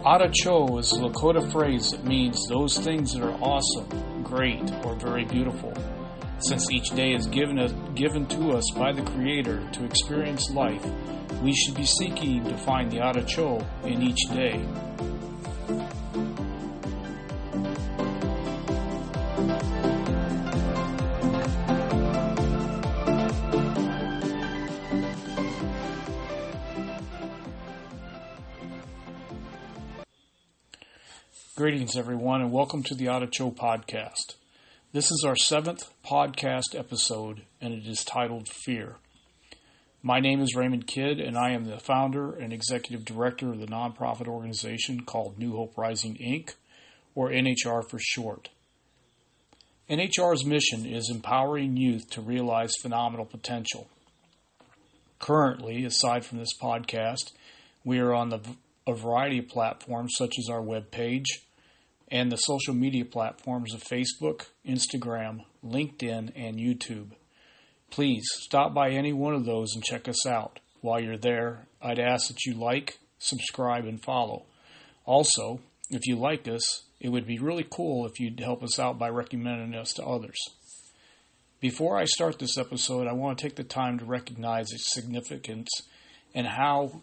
Aracho is a Lakota phrase that means those things that are awesome, great, or very beautiful. Since each day is given to us by the Creator to experience life, we should be seeking to find the Aracho in each day. Greetings, everyone, and welcome to the Aracho Podcast. This is our 7th podcast episode, and it is titled Fear. My name is Raymond Kidd, and I am the founder and executive director of the nonprofit organization called New Hope Rising, Inc., or NHR for short. NHR's mission is empowering youth to realize phenomenal potential. Currently, aside from this podcast, we are on a variety of platforms such as our webpage and the social media platforms of Facebook, Instagram, LinkedIn, and YouTube. Please stop by any one of those and check us out. While you're there, I'd ask that you like, subscribe, and follow. Also, if you like us, it would be really cool if you'd help us out by recommending us to others. Before I start this episode, I want to take the time to recognize its significance and how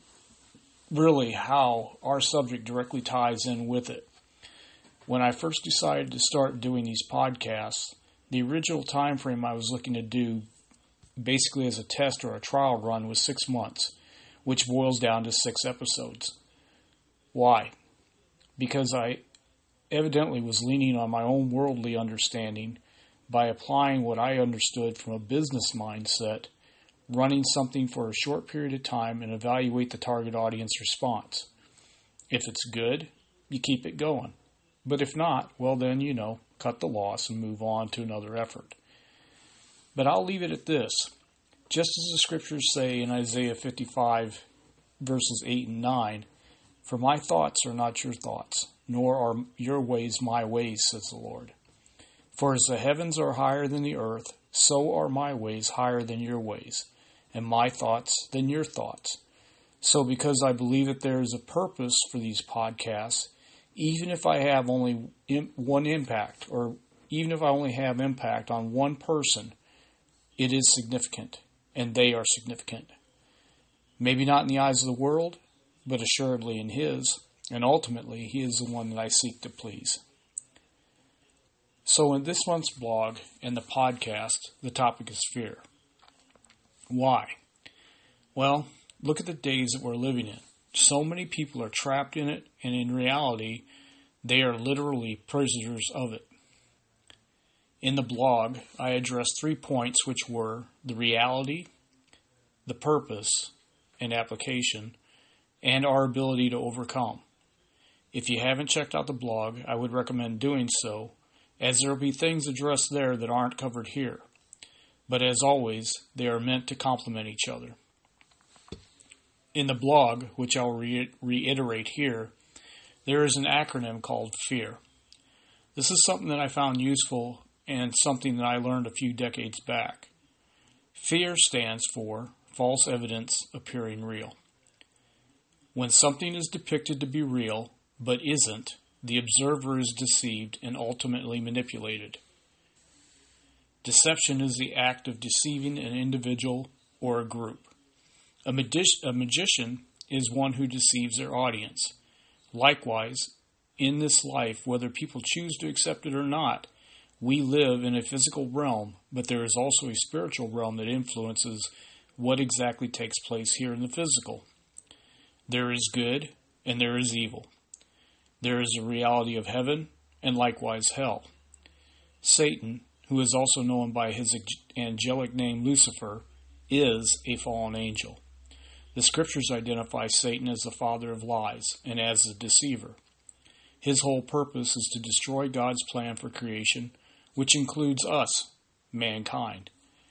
our subject directly ties in with it. When I first decided to start doing these podcasts, the original time frame I was looking to do basically as a test or a trial run was 6 months, which boils down to 6 episodes. Why? Because I evidently was leaning on my own worldly understanding by applying what I understood from a business mindset, running something for a short period of time and evaluate the target audience response. If it's good, you keep it going. But if not, well then, cut the loss and move on to another effort. But I'll leave it at this. Just as the scriptures say in Isaiah 55, verses 8 and 9, "For my thoughts are not your thoughts, nor are your ways my ways, says the Lord. For as the heavens are higher than the earth, so are my ways higher than your ways, and my thoughts than your thoughts." So because I believe that there is a purpose for these podcasts, even if I have only one impact, or even if I only have impact on one person, it is significant, and they are significant. Maybe not in the eyes of the world, but assuredly in His, and ultimately He is the one that I seek to please. So in this month's blog and the podcast, the topic is fear. Why? Well, look at the days that we're living in. So many people are trapped in it, and in reality, they are literally prisoners of it. In the blog, I addressed 3 points, which were the reality, the purpose, and application, and our ability to overcome. If you haven't checked out the blog, I would recommend doing so, as there will be things addressed there that aren't covered here. But as always, they are meant to complement each other. In the blog, which I'll reiterate here, there is an acronym called FEAR. This is something that I found useful and something that I learned a few decades back. FEAR stands for false evidence appearing real. When something is depicted to be real, but isn't, the observer is deceived and ultimately manipulated. Deception is the act of deceiving an individual or a group. A magician is one who deceives their audience. Likewise, in this life, whether people choose to accept it or not, we live in a physical realm, but there is also a spiritual realm that influences what exactly takes place here in the physical. There is good and there is evil. There is a reality of heaven and likewise hell. Satan, who is also known by his angelic name Lucifer, is a fallen angel. The scriptures identify Satan as the father of lies and as the deceiver. His whole purpose is to destroy God's plan for creation, which includes us, mankind.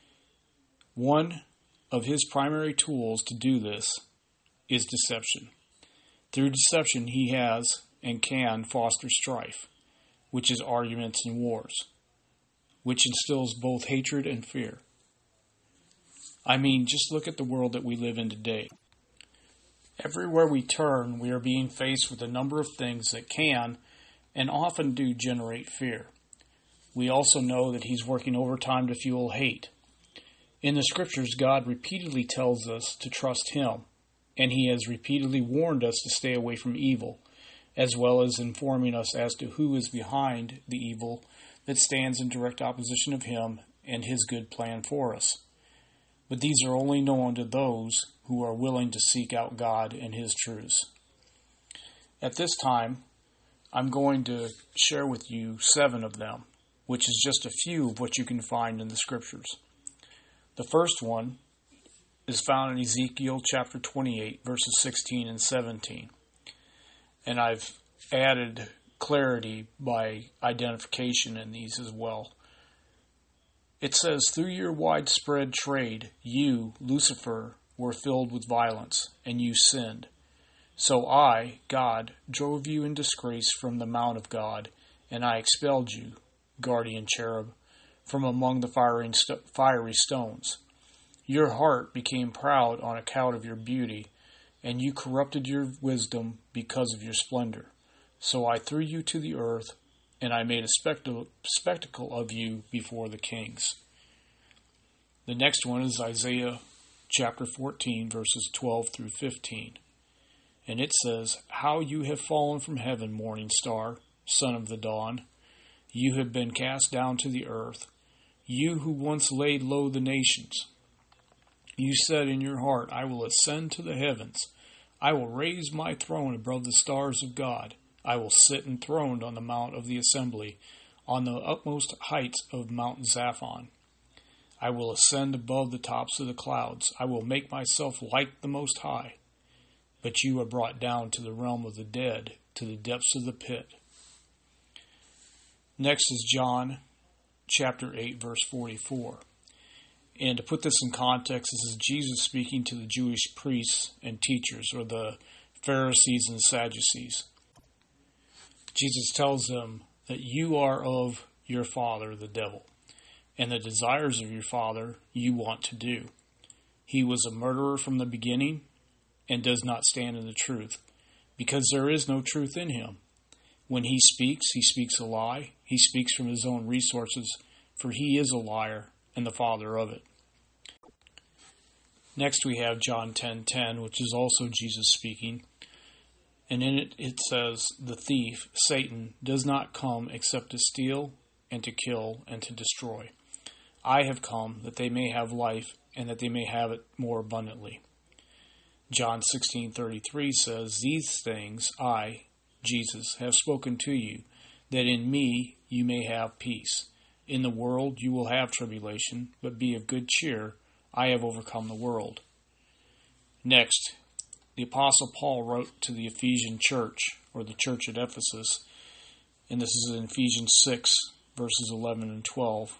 One of his primary tools to do this is deception. Through deception, he has and can foster strife, which is arguments and wars, which instills both hatred and fear. I mean, just look at the world that we live in today. Everywhere we turn, we are being faced with a number of things that can, and often do, generate fear. We also know that He's working overtime to fuel hate. In the Scriptures, God repeatedly tells us to trust Him, and He has repeatedly warned us to stay away from evil, as well as informing us as to who is behind the evil that stands in direct opposition of Him and His good plan for us. But these are only known to those who are willing to seek out God and His truths. At this time, I'm going to share with you 7 of them, which is just a few of what you can find in the Scriptures. The first one is found in Ezekiel chapter 28, verses 16 and 17. And I've added clarity by identification in these as well. It says, "Through your widespread trade, you, Lucifer, were filled with violence, and you sinned. So I, God, drove you in disgrace from the mount of God, and I expelled you, guardian cherub, from among the fiery stones. Your heart became proud on account of your beauty, and you corrupted your wisdom because of your splendor. So I threw you to the earth, and I made a spectacle of you before the kings." The next one is Isaiah chapter 14, verses 12 through 15. And it says, "How you have fallen from heaven, morning star, son of the dawn. You have been cast down to the earth, you who once laid low the nations. You said in your heart, I will ascend to the heavens. I will raise my throne above the stars of God. I will sit enthroned on the mount of the assembly, on the utmost heights of Mount Zaphon. I will ascend above the tops of the clouds. I will make myself like the Most High. But you are brought down to the realm of the dead, to the depths of the pit." Next is John chapter 8, verse 44. And to put this in context, this is Jesus speaking to the Jewish priests and teachers, or the Pharisees and Sadducees. Jesus tells them that you are of your father, the devil, and the desires of your father you want to do. He was a murderer from the beginning and does not stand in the truth, because there is no truth in him. When he speaks a lie. He speaks from his own resources, for he is a liar and the father of it. Next we have John 10:10, which is also Jesus speaking. And in it says, "The thief, Satan, does not come except to steal and to kill and to destroy. I have come that they may have life and that they may have it more abundantly." John 16:33 says, "These things I, Jesus, have spoken to you, that in me you may have peace. In the world you will have tribulation, but be of good cheer. I have overcome the world." Next, the Apostle Paul wrote to the Ephesian church, or the church at Ephesus, and this is in Ephesians 6, verses 11 and 12,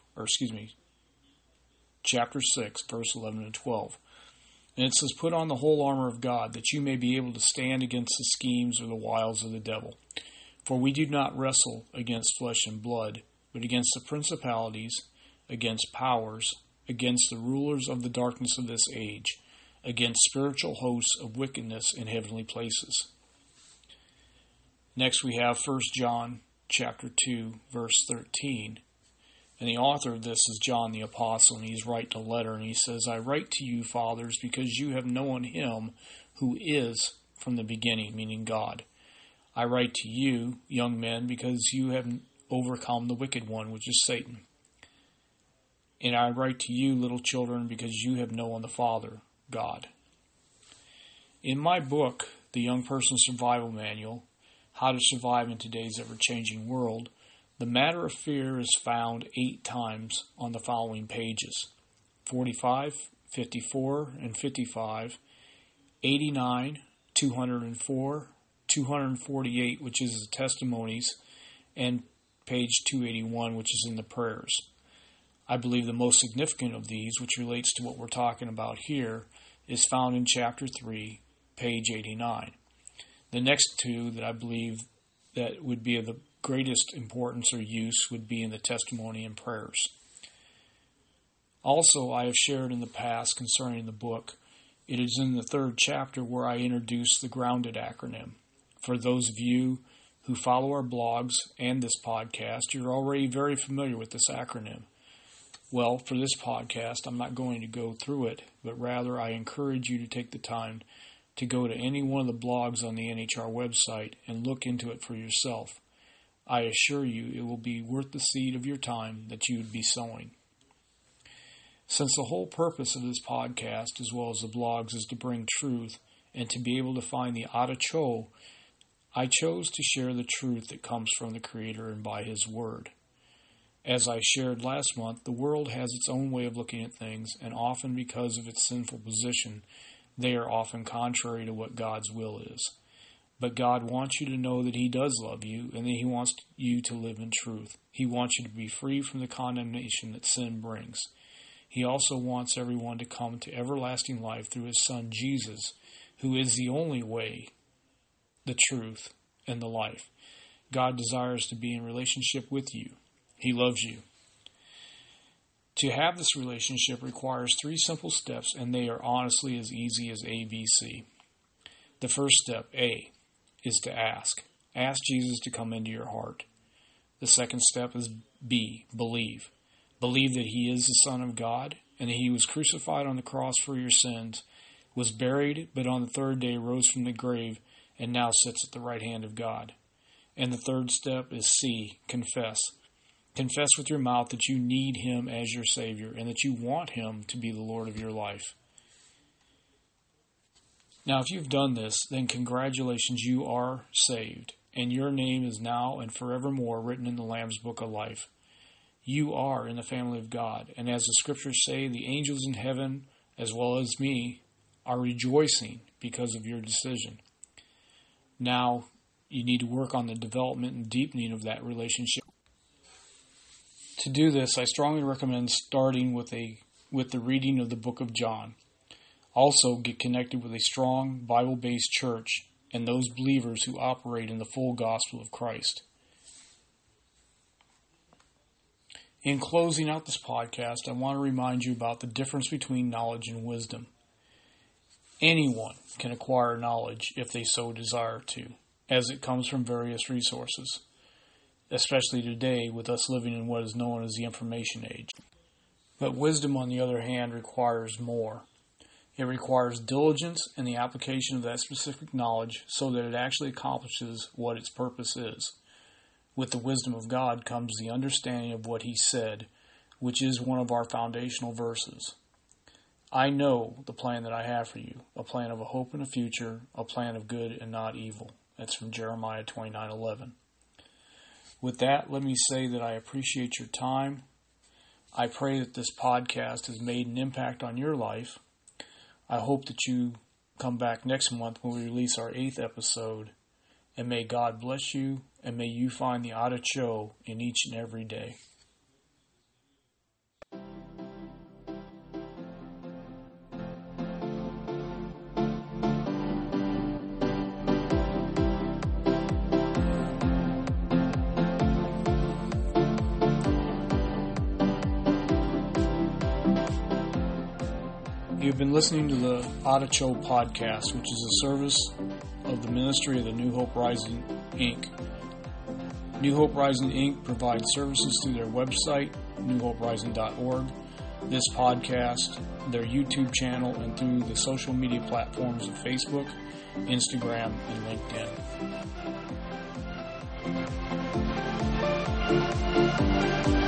chapter 6, verse 11 and 12. And it says, "Put on the whole armor of God, that you may be able to stand against the schemes or the wiles of the devil. For we do not wrestle against flesh and blood, but against the principalities, against powers, against the rulers of the darkness of this age, against spiritual hosts of wickedness in heavenly places." Next we have 1 John chapter 2, verse 13. And the author of this is John the Apostle, and he's writing a letter, and he says, "I write to you, fathers, because you have known him who is from the beginning," meaning God. "I write to you, young men, because you have overcome the wicked one, which is Satan. And I write to you, little children, because you have known the Father, God." In my book, The Young Person's Survival Manual, How to Survive in Today's Ever-Changing World, the matter of fear is found 8 times on the following pages: 45, 54, and 55, 89, 204, 248, which is the testimonies, and page 281, which is in the prayers. I believe the most significant of these, which relates to what we're talking about here, is found in chapter 3, page 89. The next 2 that I believe that would be of the greatest importance or use would be in the testimony and prayers. Also, I have shared in the past concerning the book It is in the 3rd chapter where I introduce the GROUNDED acronym. For those of you who follow our blogs and this podcast, you're already very familiar with this acronym. Well, for this podcast, I'm not going to go through it, but rather I encourage you to take the time to go to any one of the blogs on the NHR website and look into it for yourself. I assure you it will be worth the seed of your time that you would be sowing. Since the whole purpose of this podcast, as well as the blogs, is to bring truth and to be able to find the Adacho, I chose to share the truth that comes from the Creator and by His Word. As I shared last month, the world has its own way of looking at things, and often because of its sinful position, they are often contrary to what God's will is. But God wants you to know that He does love you and that He wants you to live in truth. He wants you to be free from the condemnation that sin brings. He also wants everyone to come to everlasting life through His Son Jesus, who is the only way, the truth, and the life. God desires to be in relationship with you. He loves you. To have this relationship requires 3 simple steps, and they are honestly as easy as ABC. The first step, A, is to ask. Ask Jesus to come into your heart. The second step is B, believe. Believe that He is the Son of God and that He was crucified on the cross for your sins, was buried, but on the 3rd day rose from the grave and now sits at the right hand of God. And the third step is C, confess. Confess with your mouth that you need Him as your Savior and that you want Him to be the Lord of your life. Now, if you've done this, then congratulations, you are saved, and your name is now and forevermore written in the Lamb's Book of Life. You are in the family of God, and as the Scriptures say, the angels in heaven, as well as me, are rejoicing because of your decision. Now, you need to work on the development and deepening of that relationship. To do this, I strongly recommend starting with the reading of the book of John. Also, get connected with a strong Bible-based church and those believers who operate in the full gospel of Christ. In closing out this podcast, I want to remind you about the difference between knowledge and wisdom. Anyone can acquire knowledge if they so desire to, as it comes from various resources, especially today with us living in what is known as the information age. But wisdom, on the other hand, requires more. It requires diligence in the application of that specific knowledge so that it actually accomplishes what its purpose is. With the wisdom of God comes the understanding of what He said, which is one of our foundational verses. I know the plan that I have for you, a plan of a hope and a future, a plan of good and not evil. That's from Jeremiah 29:11. With that, let me say that I appreciate your time. I pray that this podcast has made an impact on your life. I hope that you come back next month when we release our 8th episode. And may God bless you, and may you find the Adacho in each and every day. You've been listening to the Adacho podcast, which is a service of the ministry of the New Hope Rising, Inc. New Hope Rising, Inc. provides services through their website, newhoperising.org, this podcast, their YouTube channel, and through the social media platforms of Facebook, Instagram, and LinkedIn.